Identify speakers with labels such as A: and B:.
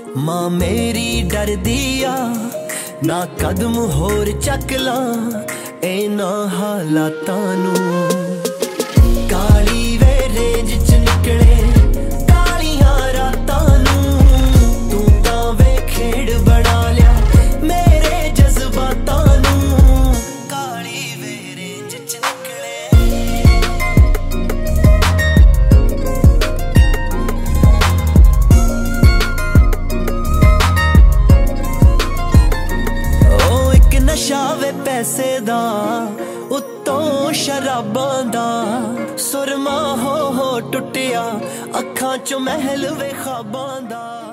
A: मां मेरी डरदी आ ना कदम होर चक ला इन्हां हालातां नूं। काली वे रेंज च निकले कालियां रातां नूं, तू तां वे खेड़ बना लिया मेरे जज्बातां नूं। काली वे रेंज च निकले नशा वे पैसे दा उत्तों शराबां दा, सुरमा हो टुटिया अखां चों महल वे ख्वाबां दा।